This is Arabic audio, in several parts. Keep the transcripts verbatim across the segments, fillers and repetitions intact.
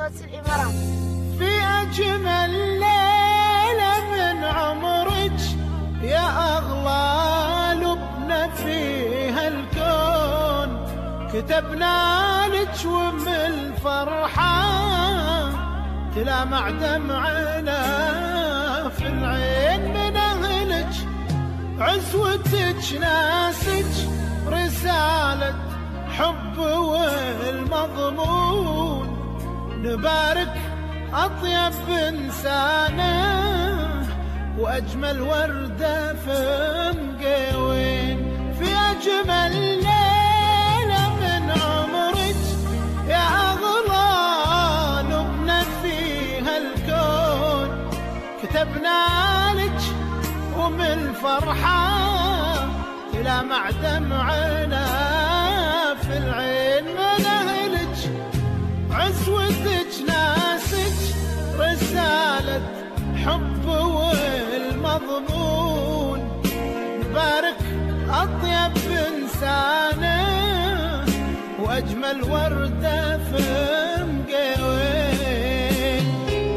صوت الإمارات. في أجمل ليلة من عمرك يا أغلى لبنى فيها الكون، كتبنا لك ومن الفرحة تلامع دمعنا في العين. من أهلك عزوتك ناسك رسالة حب والمضمون، نبارك أطيب إنسانة وأجمل وردة في مقاوين. في أجمل ليلة من عمرك يا أغلى لبنى فيها الكون، كتبنا لك ومن الفرحة تلامع دمعنا في العين. من أهلك عزوتك ناسك رسالة حب والمضمون، نبارك أطيب إنسانة وأجمل وردة في مقاوين.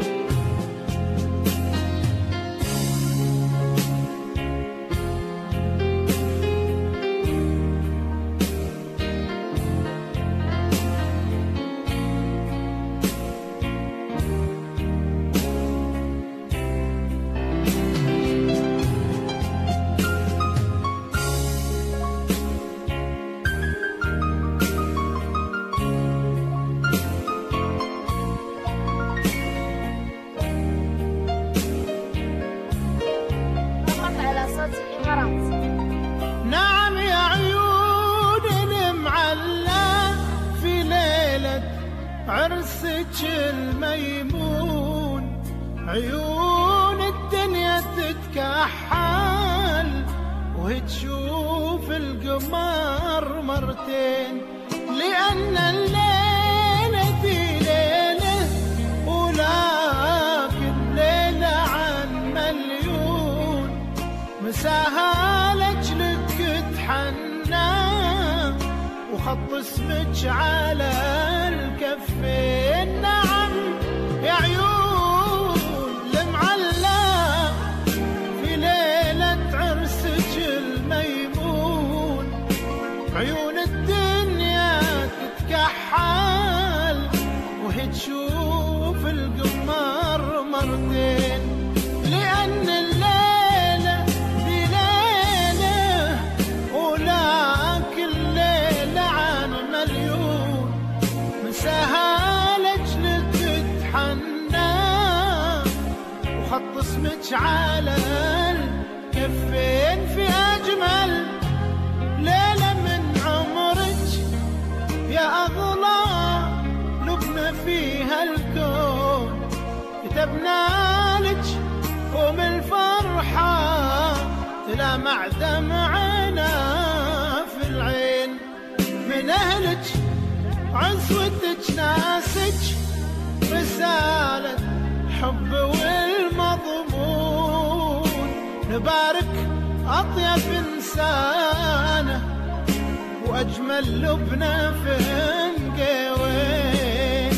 نعم يا عيون المعلى في ليلة عرسك الميمون، عيون الدنيا تتكحل وهي تشوف القمر مرتين، لأن الليلة دي ليلة ولكن ليلة عن مليون، مساها لجلك تحنى وخط اسمك على الكفين. نعم يا عيون المعلى في ليلة عرسك الميمون، عيون الدنيا تتكحل وهي تشوف القمر مرتين، لأن الليلة دي ليلة ولكن ليلة عن مليون، مساها لجلك تحنى وخط اسمك على الكفين. في أجمل ليلة من عمرك يا أغلى لبنى فيها الكون، كتبنا لك ومن الفرحة تلامع دمعنا في العين. من أهلك عزوتك ناسك رسالة حب والمضمون، نبارك أطيب إنسانة وأجمل لبنى في مقاوين.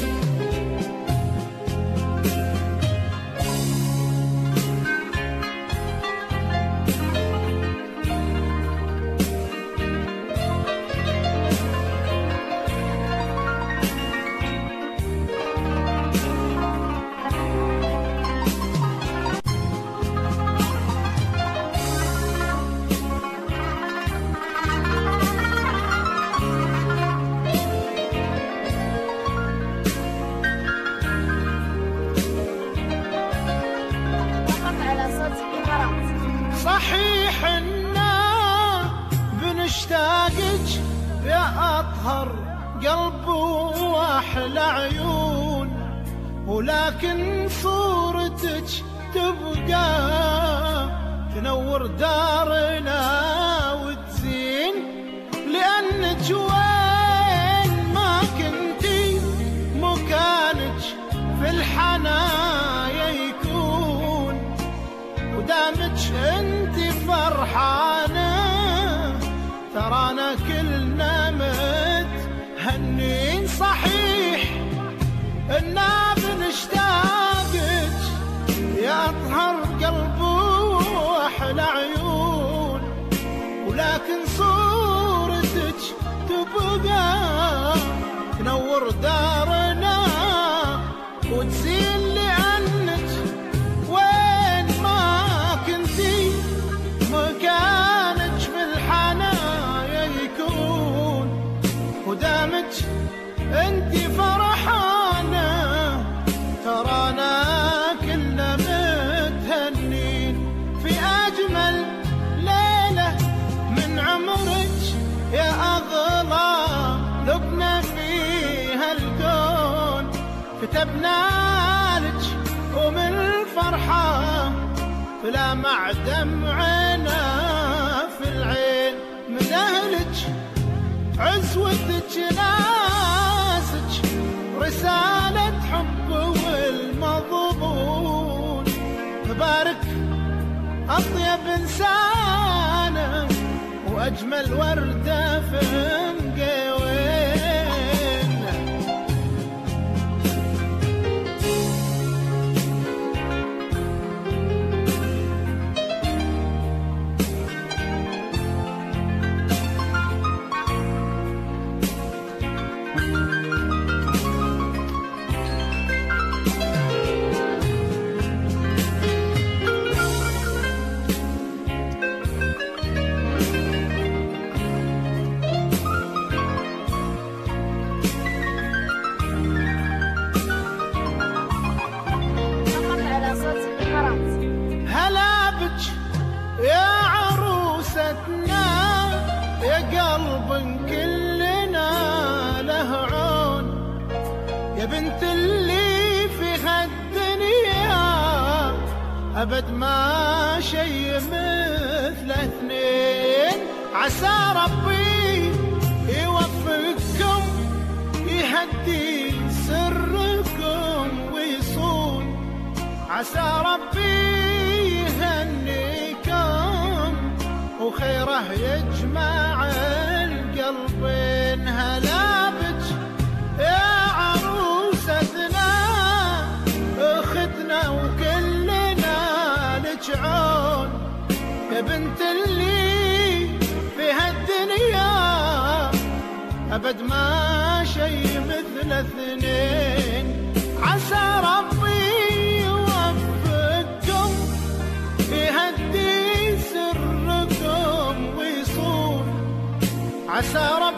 صحيح إنا بنشتاقك يا أطهر قلب وأحلى عيون، ولكن صورتك تبقى تنور دارنا وتزين، لأنك وين ما كنتي مكانك في الحنايا يكون، ودامك انت فرحانة ترانا كلنا متهنين. صحيح الناس مشتاقك يا أطهر قلب وأحلى عيون، ولكن صورتك تبقى تنور دارنا وتزين لأنك وين ما كنتي مكانك بالحنايا يكون، ودامك انتي فرحانة ترانا كلنا متهنين في أجمل ليلة من عمرك يا أغلى لبنى فيها الكون، كتبنا لك ومن الفرحة فلامع دمعنا في العين، من أهلك عزوتك ناسك رسالة حب والمضمون، تبارك أطيب إنسانة وأجمل وردة في مقيوين. هلا بك يا عروستنا يا قلب كلنا له عون، يا بنت اللي في هالدنيا أبد ما شي مثل اثنين، عسى ربي يوفقكم يهدي سركم ويصون، عسى ربي يهنيكم وخيره يجمع القلبين. هلا بك يا عروستنا اختنا وكلنا لك عون، يا بنت اللي في هالدنيا أبد ما شي مثل اثنين، عسى ربي يوفقكم يهدي سركم ويصون، عسى ربي